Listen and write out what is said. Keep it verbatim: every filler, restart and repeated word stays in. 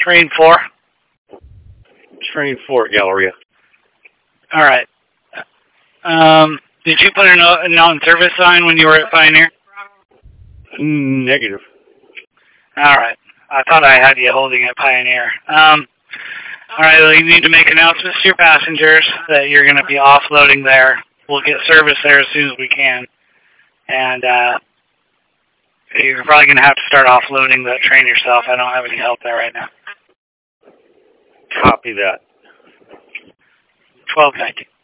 Train four. Train four, Galleria. All right. Um, did you put a no- a non-service sign when you were at Pioneer? Negative. All right. I thought I had you holding at Pioneer. Um, all right, well, you need to make announcements to your passengers that you're going to be offloading there. We'll get service there as soon as we can. And uh, you're probably going to have to start offloading the train yourself. I don't have any help there right now. Copy that. twelve ninety.